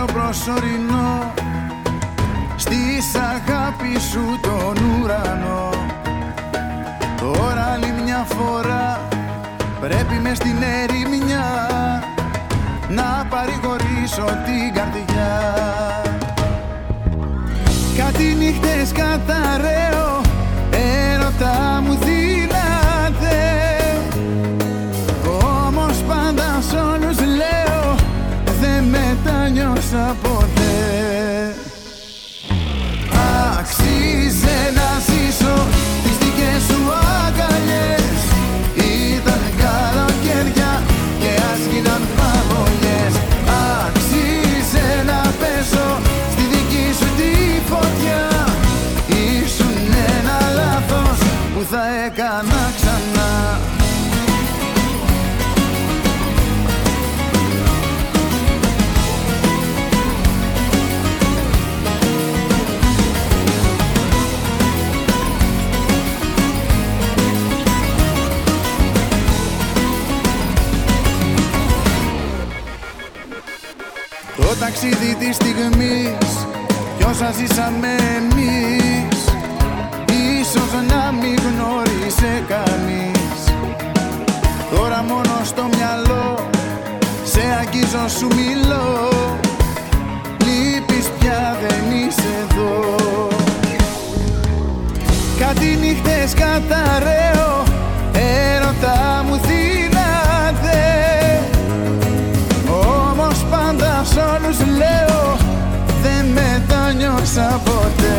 προσωρινό στις αγάπη σου τον ουρανό. Τώρα άλλη μια φορά πρέπει μες στην ερημιά να παρηγορήσω την καρδιά. Κάτι νύχτες καταραίω, έρωτα μου δίνατε, όμως πάντα σ' όλους λέω δεν μετάνιωσα ποτέ. Άξιζε να ζήσω τις δικές σου αγκαλιές, ήταν καλοκαίρια και άσχηναν παγωνιές. Άξιζε να πέσω στη δική σου τη φωτιά, ήσουν ένα λάθος που θα έκανα ξανά. Το ταξίδι της στιγμής κι όσα ζήσαμε εμείς, ίσως να μην γνώρισε κανείς. Τώρα μόνο στο μυαλό σε αγγίζω, σου μιλώ, λείπεις πια, δεν είσαι εδώ. Κάτι νύχτες καταραίω, έρωτα μου δίνατε, όμως πάντα σ' όλους λέω δεν μετάνιωσα ποτέ.